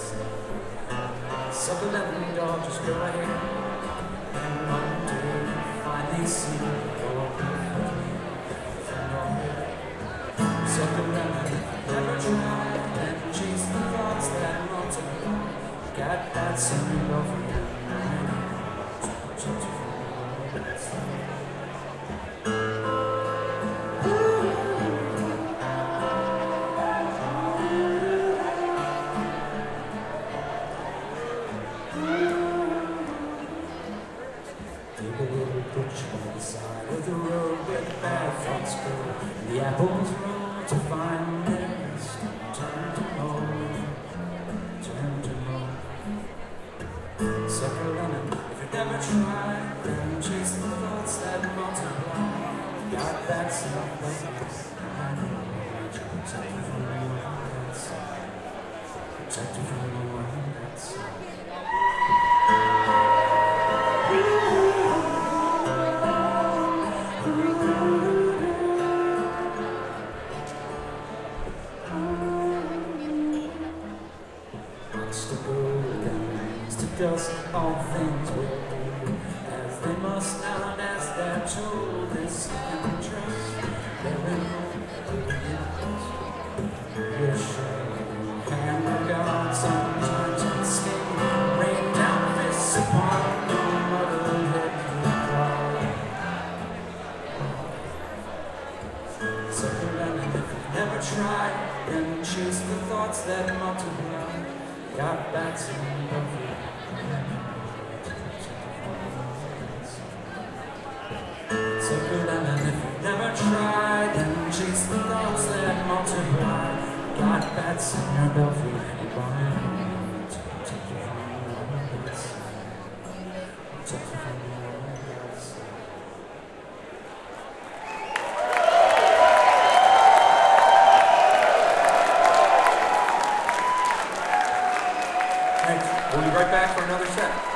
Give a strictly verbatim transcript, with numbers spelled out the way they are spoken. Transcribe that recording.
Suck a lemon, dog, just go ahead. And one day you finally see your suck a lemon, never try and chase the thoughts that multiply. Got that same love for you. Take a little butch on the side of the road where the bad thoughts go. The apples roll to find their nest. Turn to mold, turn to mold. Suck a lemon if you never try, then chase the thoughts that multiply. Got that stuff that protect you from the one that's protect you from the one that's to go and to dust, all things will do as they must now, and as they're told. This you can trust, there will be your show hand of God sometimes unscathed, rain down fists upon no mother head you cry. Suck a lemon if you've never tried, then chase the thoughts that multiply. Got back some love. So good, and if you've never tried, then chase the thoughts that multiply. Got bats in your belfry, and why to protect you from the world? Protect you from the world. We'll be right back for another set.